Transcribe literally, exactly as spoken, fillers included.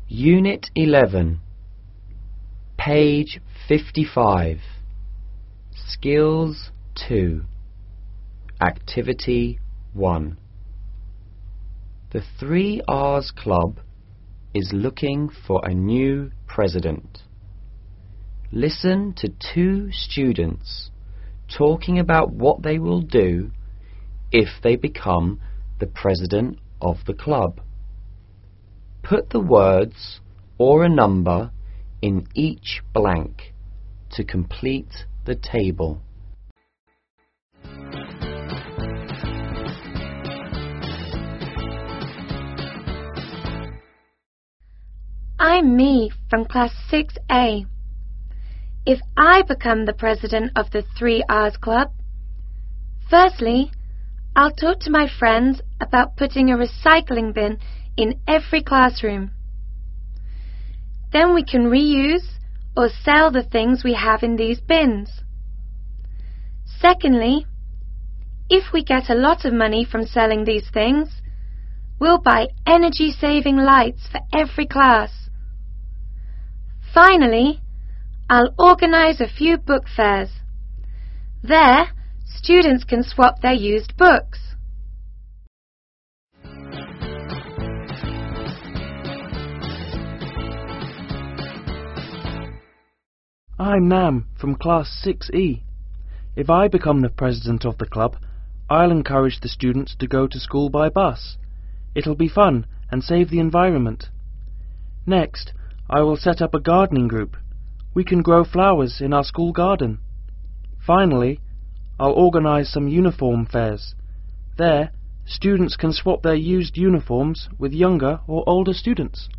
Unit eleven, page fifty-five, Skills two, Activity one. The three R's Club is looking for a new president. Listen to two students talking about what they will do if they become the president of the club. Put the words or a number in each blank to complete the table. I'm me from class six A. If I become the president of the three R's Club, firstly, I'll talk to my friends about putting a recycling bin in every classroom. Then we can reuse or sell the things we have in these bins. Secondly, if we get a lot of money from selling these things, we'll buy energy-saving lights for every class. Finally, I'll organize a few book fairs. There, students can swap their used books. I'm Nam from class six E. If I become the president of the club, I'll encourage the students to go to school by bus. It'll be fun and save the environment. Next, I will set up a gardening group. We can grow flowers in our school garden. Finally, I'll organize some uniform fairs. There, students can swap their used uniforms with younger or older students.